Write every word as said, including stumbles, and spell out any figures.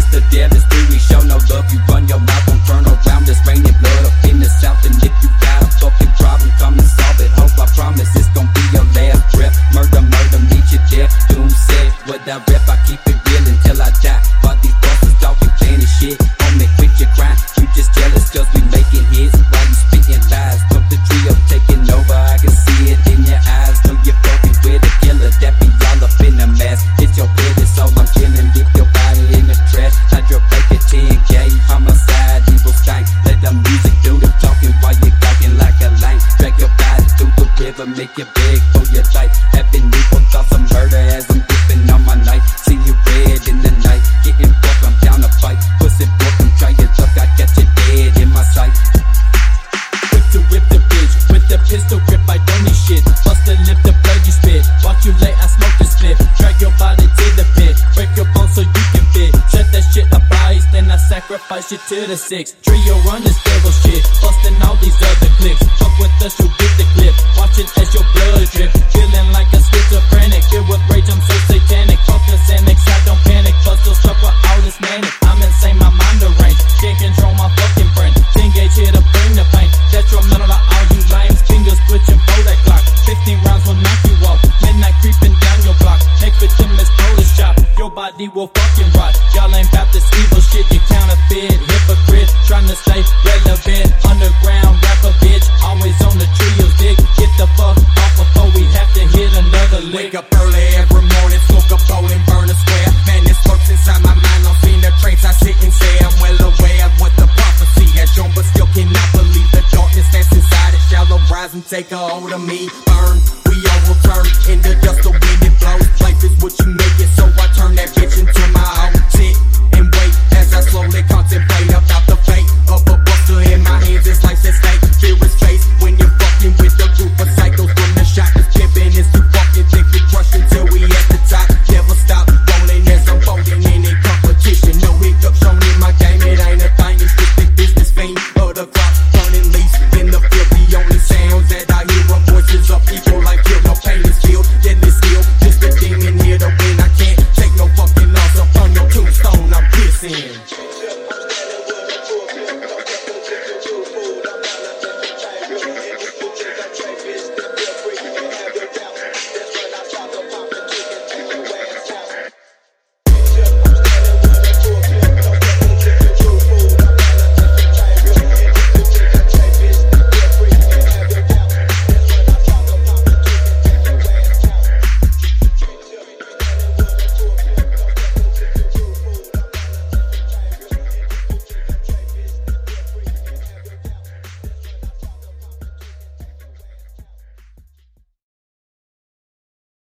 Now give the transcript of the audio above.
the devil's do we show no love. You run your mouth, don't turn around. This raining blood up in the south. And if you got a fucking problem, come and solve it. Hope I promise it's gon' be your last breath. Murder, murder, meet your death. Doom said, what I rep, I keep it real until I die. While these bosses talking plenty shit, homie, quit your crime. You just jealous cause we making hits while you spitting lies. Pump the trio taking over, I can see it in your eyes. Know you're fucking with a killer that be all up in the mask. It's your bed, it's all I'm killing. Dip your body in the trash. Hydro fake a ten gauge, homicide, evil stank. Let the music do the talking while you talking like a lame. Drag your body through the river, make you beg for your life. Having evil thoughts of murder as I'm dipping on my knife. See you red in the night, getting fucked, I'm down to fight. Pussy boy, come try your luck, I got you dead in my sight. Whip to whip the bitch, with the pistol grip, I don't need shit. Bust the lip, the blood you spit. Watch you lay, I smoke the split. Drag your body to the pit, break your bones so you can fit. Set that shit up ice, then I sacrifice you to the six. Trio run this devil shit, busting all these other clips. Fuck with us, you get the clip. Watch it as your blood drip, feeling like a schizophrenic. Filled with rage, I'm so satanic. Focus and I don't panic, bust those stuff with all this manic. I'm insane, my mind deranged, can't control my fucking brain. ten gauge here to bring the pain. Detrimental to all you lames, fingers twitching for that clock. Fifteen rounds will knock you off, midnight creeping down your block. Next victim is polish chop, your body will fucking rot. Y'all ain't bout this evil shit, you counterfeit, hypocrite. Trying to stay relevant, underground rapper bitch. Always on the trio's dick, get the fuck off before we have to hit another lick. Wake up early every morning, smoke a bowl and burn a square. Man, this works inside my mind, I've seen the traits, I sit and say I'm well aware of what the prophecy has shown, but still cannot believe the darkness that's inside it shall arise and take a hold of me. Burn, we all will turn into